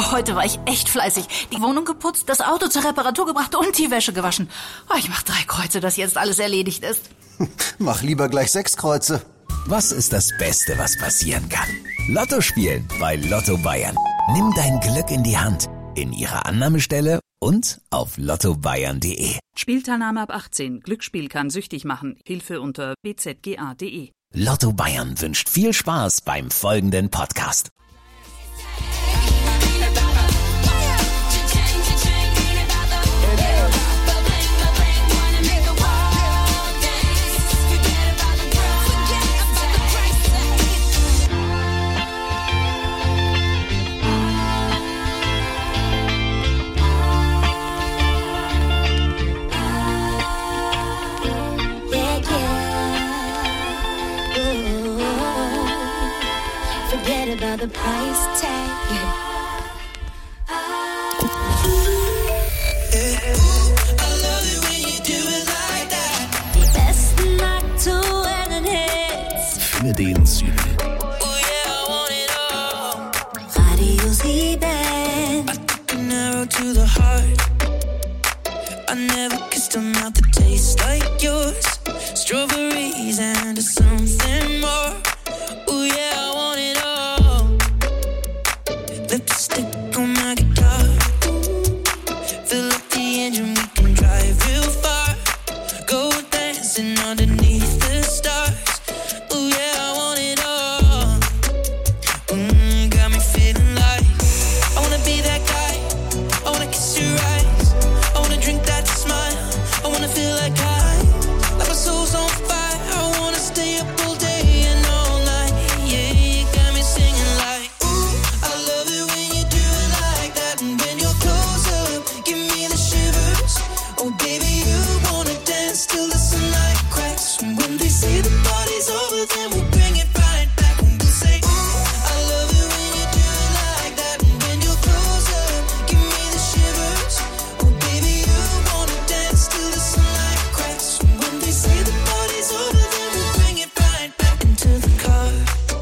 heute war ich echt fleißig. Die Wohnung geputzt, das Auto zur Reparatur gebracht und die Wäsche gewaschen. Ich mach 3 Kreuze, dass jetzt alles erledigt ist. Mach lieber gleich 6 Kreuze. Was ist das Beste, was passieren kann? Lotto spielen bei Lotto Bayern. Nimm dein Glück in die Hand. In ihrer Annahmestelle und auf lottobayern.de. Spielteilnahme ab 18. Glücksspiel kann süchtig machen. Hilfe unter bzga.de. Lotto Bayern wünscht viel Spaß beim folgenden Podcast. The price tag. I love it when you do it like that. Die besten aktuellen Hits für den Süden. Oh yeah, I want it all. Radio 7. I took an arrow to the heart. I never kissed a mouth that tastes like yours. Strawberries and something more. Oh yeah, I want it all. Lipstick on my guitar. Fill up the engine, we can drive real far. Go dancing underneath the stars. Oh yeah, I want it all. Got me feeling like I wanna be that guy. I wanna kiss your eyes. I wanna drink that smile. I wanna feel like my soul's on fire. I wanna stay up all day and all night. Yeah, you got me singing like, ooh, I love it when you do it like that. And when you're close up, give me the shivers. Oh baby, you wanna dance till the sunlight cracks. And when they say the party's over, then we'll bring it right back. And we'll say, ooh, I love it when you do it like that. And when you're close up, give me the shivers. Oh baby, you wanna dance till the sunlight cracks. And when they say the party's over, then we'll bring it right back into the car.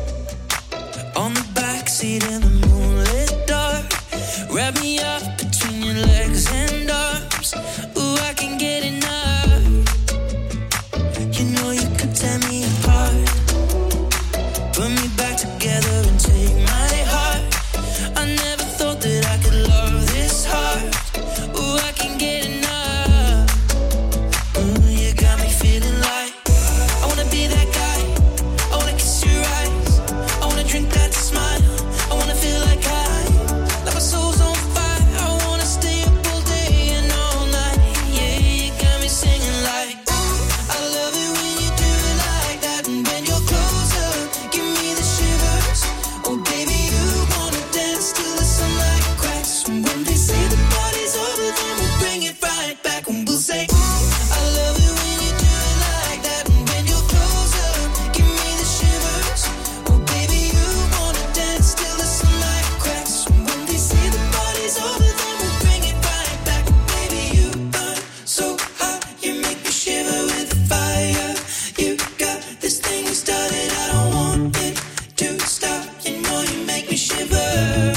On the backseat in the moonlit dark. Wrap me up between your legs and arms. Ooh, I can get enough. You know you could tear me apart. Put me back together and take my heart. I never thought that I could love this hard. Ooh, I can get enough. Ooh, you got me feeling like I wanna be that guy. I wanna kiss your eyes. I wanna drink that smile. I wanna feel like my soul's on fire. I wanna stay up all day and all night. Yeah, you got me singing like, ooh, I love it when you do it like that. And when you're close up, give me the shivers. Oh baby, you wanna dance till the sunlight cracks. And when they say the party's over, then we'll bring it right back. And we'll say, ooh, I love it when you do it like that. And when you're close up, give me the shivers. Oh baby, you wanna dance till the sunlight cracks. And when they say the party's over, then we'll bring it right back. Baby, you burn so hot, you make me shiver with fire. You got this thing you started, I don't want it to stop. You know you make me shiver.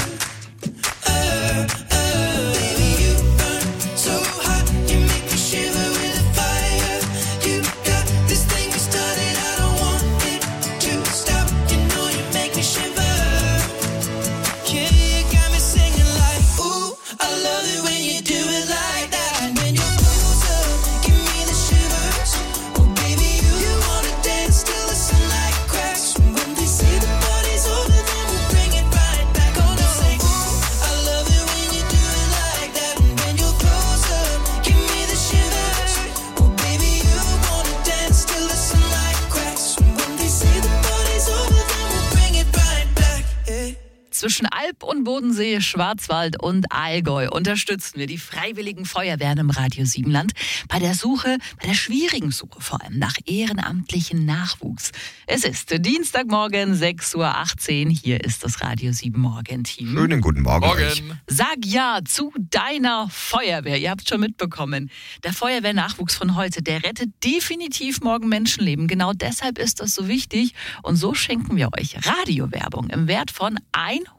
Baby, you burn so hot, you make me shiver with fire. You got this thing you started, I don't want it to stop. You know you make me shiver. Yeah, you got me singing like, ooh, I love it when you do it like that. And when you're close up, give me the shivers. Oh baby, you wanna dance till the sunlight cracks. And when they say the party's over, then we'll bring it right back. Oh no, say, ooh, I love it when you do it like that. And when you're close up, give me the shivers. Oh baby, you wanna dance till the sunlight cracks. And when they say the party's over, then we'll bring it right back. Yeah. Zwischen Alb und Bodensee, Schwarzwald und Allgäu unterstützen wir die freiwilligen Feuerwehren im Radio Siebenland bei der Suche, bei der schwierigen Suche vor allem nach ehrenamtlichen Nachwuchs. Es ist Dienstagmorgen, 6:18 Uhr. Hier ist das Radio 7 Morgen-Team. Schönen guten Morgen. Euch. Sag ja zu deiner Feuerwehr. Ihr habt schon mitbekommen. Der Feuerwehrnachwuchs von heute, der rettet definitiv morgen Menschenleben. Genau deshalb ist das so wichtig. Und so schenken wir euch Radiowerbung im Wert von 100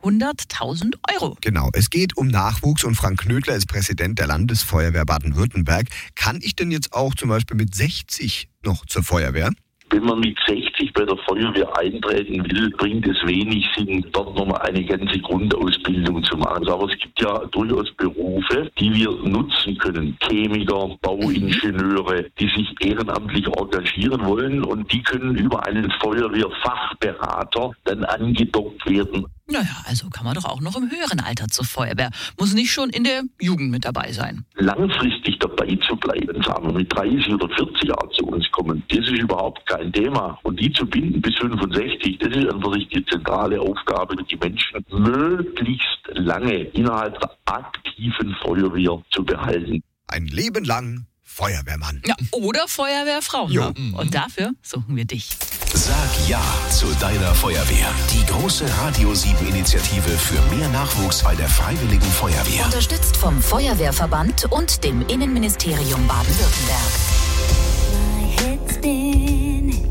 100.000 Euro. Genau, es geht um Nachwuchs und Frank Knödler ist Präsident der Landesfeuerwehr Baden-Württemberg. Kann ich denn jetzt auch zum Beispiel mit 60 noch zur Feuerwehr? Wenn man mit 60 bei der Feuerwehr eintreten will, bringt es wenig Sinn, dort nochmal eine ganze Grundausbildung zu machen. Aber es gibt ja durchaus Berufe, die wir nutzen können. Chemiker, Bauingenieure, die sich ehrenamtlich engagieren wollen und die können über einen Feuerwehrfachberater dann angedockt werden. Naja, also kann man doch auch noch im höheren Alter zur Feuerwehr. Muss nicht schon in der Jugend mit dabei sein. Langfristig dabei zu bleiben, sagen wir mit 30 oder 40 Jahren zu uns kommen, das ist überhaupt kein Thema. Und die zu binden bis 65, das ist einfach die zentrale Aufgabe, die Menschen möglichst lange innerhalb der aktiven Feuerwehr zu behalten. Ein Leben lang Feuerwehrmann. Ja, oder Feuerwehrfrau. Jo. Und dafür suchen wir dich. Sag Ja zu deiner Feuerwehr. Die große Radio 7 Initiative für mehr Nachwuchs bei der Freiwilligen Feuerwehr. Unterstützt vom Feuerwehrverband und dem Innenministerium Baden-Württemberg. My head's spinning.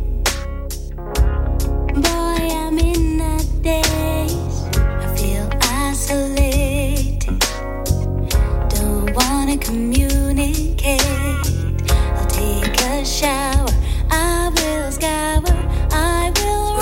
Boy, I'm in a daze. I feel isolated. Don't wanna communicate. I'll take a shower. I will scour. I will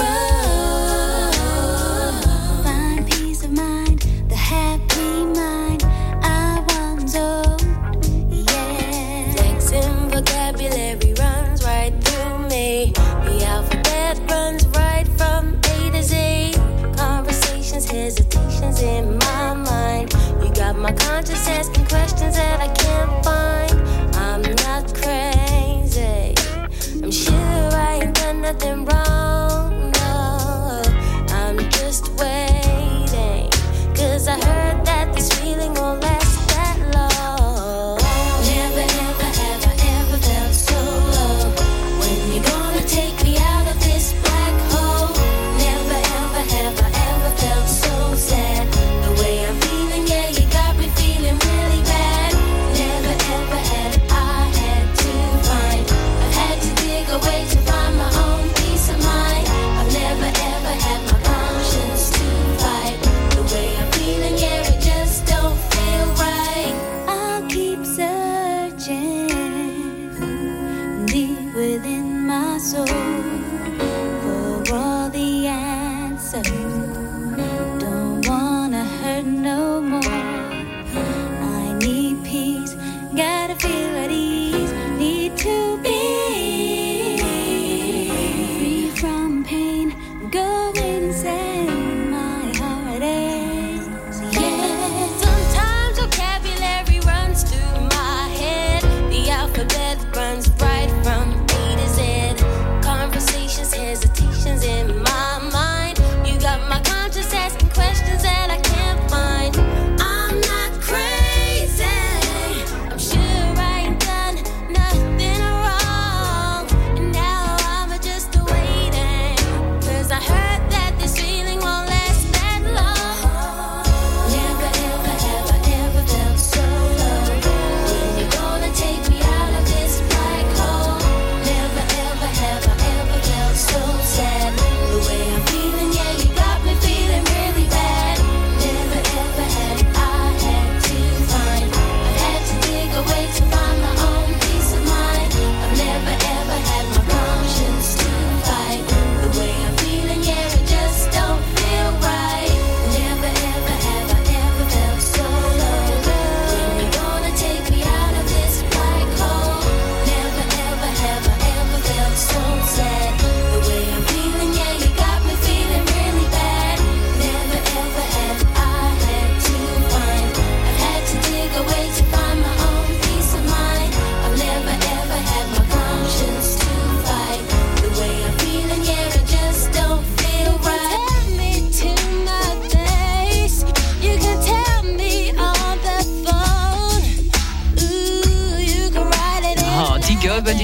run. Find peace of mind. The happy mind I once owned. Yeah. Flexing vocabulary runs right through me. The alphabet runs right from A to Z. Conversations, hesitations in my mind. You got my conscience asking questions that I can't find. I'm not crazy. I'm sure I ain't done nothing wrong. No, I'm just waiting. 'Cause I heard that this feeling won't last that long. Never, ever, ever, ever felt so low. When you gonna take me out of this black hole? Never, ever, ever, ever felt so sad. The way I'm feeling, yeah, you got me feeling really bad. Never, ever had I had to find. I've had to dig away to find my own peace of mind.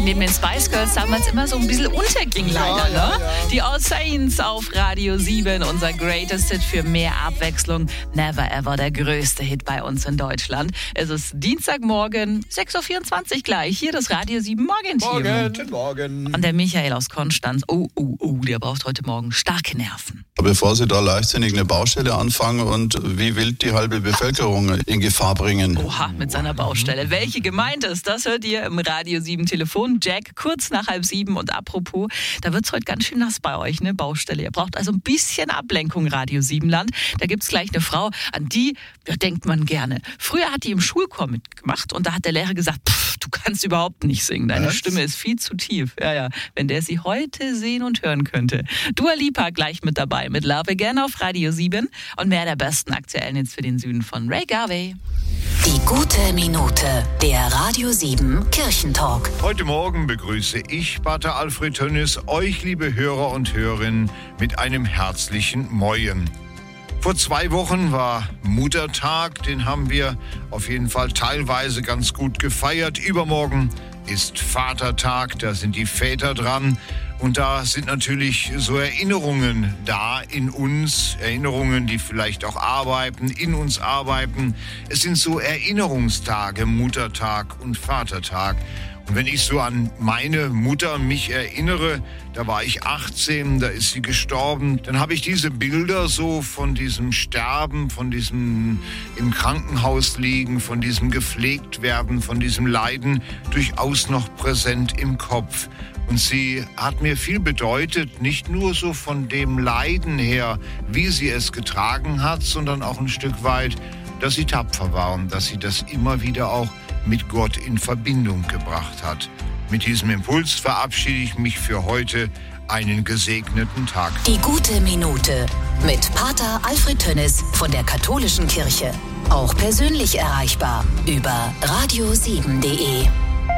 neben den Spice Girls damals immer so ein bisschen unterging leider. Ne? Die All Saints auf Radio 7, unser Greatest Hit für mehr Abwechslung. Never Ever, der größte Hit bei uns in Deutschland. Es ist Dienstagmorgen, 6.24 Uhr gleich. Hier das Radio 7 Morgenteam. Guten Morgen. Und der Michael aus Konstanz, der braucht heute Morgen starke Nerven. Bevor Sie da leichtsinnig eine Baustelle anfangen und wie wild die halbe Bevölkerung in Gefahr bringen. Oha, mit seiner Baustelle. Welche gemeint ist, das hört ihr im Radio 7 Telefon. Jack, kurz nach 6:30. Und apropos, da wird's heute ganz schön nass bei euch, ne? Baustelle. Ihr braucht also ein bisschen Ablenkung, Radio 7 Land. Da gibt's gleich eine Frau, an die denkt man gerne. Früher hat die im Schulchor mitgemacht und da hat der Lehrer gesagt, du kannst überhaupt nicht singen. Deine Stimme ist viel zu tief. Ja, wenn der sie heute sehen und hören könnte. Dua Lipa gleich mit dabei mit Love Again auf Radio 7 und mehr der besten aktuellen Hits für den Süden von Ray Garvey. Die gute Minute, der Radio 7 Kirchentalk. Heute Morgen begrüße ich, Pater Alfred Tönnes, euch, liebe Hörer und Hörerinnen, mit einem herzlichen Moin. Vor 2 Wochen war Muttertag, den haben wir auf jeden Fall teilweise ganz gut gefeiert. Übermorgen ist Vatertag, da sind die Väter dran. Und da sind natürlich so Erinnerungen da in uns, Erinnerungen, die vielleicht auch in uns arbeiten. Es sind so Erinnerungstage, Muttertag und Vatertag. Und wenn ich so an meine Mutter mich erinnere, da war ich 18, da ist sie gestorben, dann habe ich diese Bilder so von diesem Sterben, von diesem im Krankenhaus liegen, von diesem gepflegt werden, von diesem Leiden durchaus noch präsent im Kopf. Und sie hat mir viel bedeutet, nicht nur so von dem Leiden her, wie sie es getragen hat, sondern auch ein Stück weit, dass sie tapfer war und dass sie das immer wieder auch mit Gott in Verbindung gebracht hat. Mit diesem Impuls verabschiede ich mich für heute. Einen gesegneten Tag. Die gute Minute mit Pater Alfred Tönnes von der Katholischen Kirche. Auch persönlich erreichbar über radio7.de.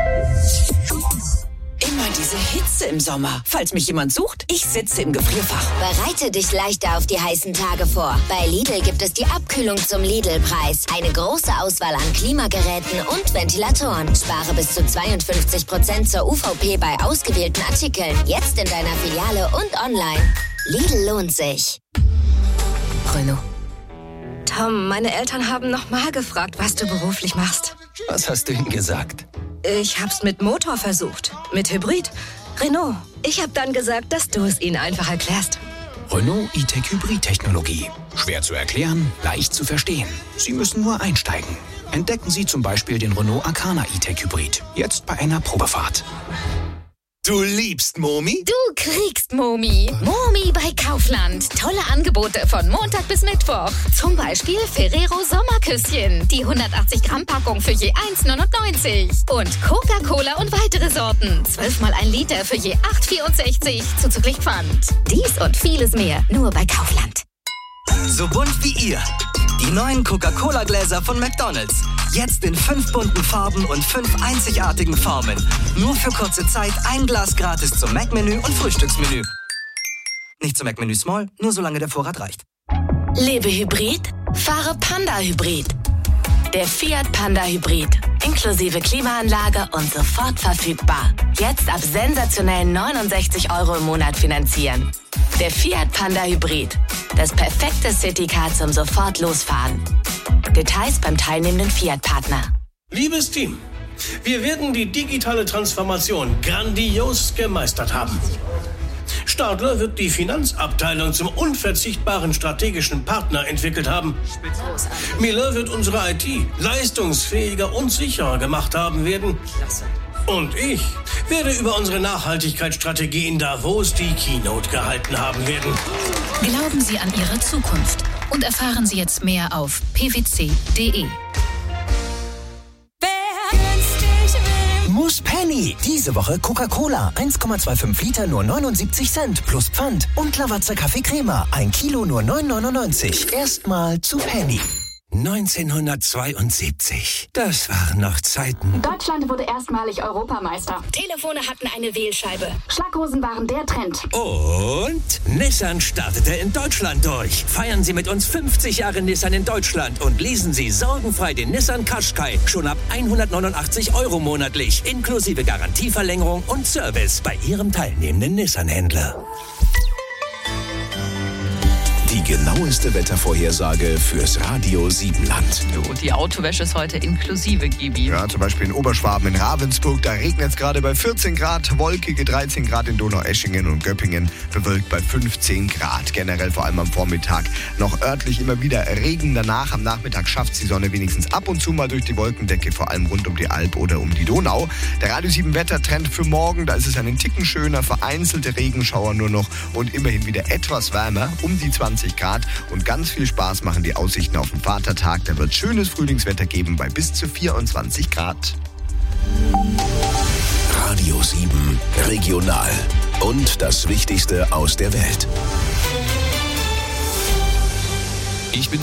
Immer diese Hitze im Sommer. Falls mich jemand sucht, ich sitze im Gefrierfach. Bereite dich leichter auf die heißen Tage vor. Bei Lidl gibt es die Abkühlung zum Lidl-Preis. Eine große Auswahl an Klimageräten und Ventilatoren. Spare bis zu 52% zur UVP bei ausgewählten Artikeln. Jetzt in deiner Filiale und online. Lidl lohnt sich. Renault. Tom, meine Eltern haben nochmal gefragt, was du beruflich machst. Was hast du ihnen gesagt? Ich hab's mit Motor versucht. Mit Hybrid. Renault. Ich hab dann gesagt, dass du es ihnen einfach erklärst. Renault E-Tech Hybrid-Technologie. Schwer zu erklären, leicht zu verstehen. Sie müssen nur einsteigen. Entdecken Sie zum Beispiel den Renault Arcana E-Tech Hybrid. Jetzt bei einer Probefahrt. Du liebst Momi? Du kriegst Momi. Momi bei Kaufland. Tolle Angebote von Montag bis Mittwoch. Zum Beispiel Ferrero Sommerküsschen. Die 180-Gramm-Packung für je 1,99. Und Coca-Cola und weitere Sorten. 12 mal 1 Liter für je 8,64 zuzüglich Pfand. Dies und vieles mehr nur bei Kaufland. So bunt wie ihr. Die neuen Coca-Cola-Gläser von McDonald's. Jetzt in 5 bunten Farben und 5 einzigartigen Formen. Nur für kurze Zeit ein Glas gratis zum Mac-Menü und Frühstücksmenü. Nicht zum Mac-Menü Small, nur solange der Vorrat reicht. Lebe Hybrid, fahre Panda Hybrid. Der Fiat Panda Hybrid. Inklusive Klimaanlage und sofort verfügbar. Jetzt ab sensationellen 69 € im Monat finanzieren. Der Fiat Panda Hybrid. Das perfekte Citycar zum sofort losfahren. Details beim teilnehmenden Fiat-Partner. Liebes Team, wir werden die digitale Transformation grandios gemeistert haben. Stadler wird die Finanzabteilung zum unverzichtbaren strategischen Partner entwickelt haben. Miller wird unsere IT leistungsfähiger und sicherer gemacht haben werden. Und ich werde über unsere Nachhaltigkeitsstrategie in Davos die Keynote gehalten haben werden. Glauben Sie an Ihre Zukunft und erfahren Sie jetzt mehr auf pwc.de. Muss Penny. Diese Woche Coca-Cola. 1,25 Liter nur 79 Cent plus Pfand. Und Lavazza Kaffee Crema. 1 Kilo nur 9,99. Erstmal zu Penny. 1972. Das waren noch Zeiten. Deutschland wurde erstmalig Europameister. Telefone hatten eine Wählscheibe. Schlaghosen waren der Trend. Und Nissan startete in Deutschland durch. Feiern Sie mit uns 50 Jahre Nissan in Deutschland und leasen Sie sorgenfrei den Nissan Qashqai schon ab 189 € monatlich, inklusive Garantieverlängerung und Service bei Ihrem teilnehmenden Nissan-Händler. Die genaueste Wettervorhersage fürs Radio Siebenland. So, die Autowäsche ist heute inklusive, Gibi. Ja, zum Beispiel in Oberschwaben, in Ravensburg, da regnet es gerade bei 14 Grad, wolkige 13 Grad in Donaueschingen und Göppingen, bewölkt bei 15 Grad. Generell vor allem am Vormittag noch örtlich immer wieder Regen. Danach am Nachmittag schafft die Sonne wenigstens ab und zu mal durch die Wolkendecke, vor allem rund um die Alp oder um die Donau. Der Radio 7 Wettertrend für morgen, da ist es einen Ticken schöner, vereinzelte Regenschauer nur noch und immerhin wieder etwas wärmer, um die 20 Grad. Und ganz viel Spaß machen die Aussichten auf den Vatertag. Da wird schönes Frühlingswetter geben bei bis zu 24 Grad. Radio 7 Regional. Und das Wichtigste aus der Welt. Ich bin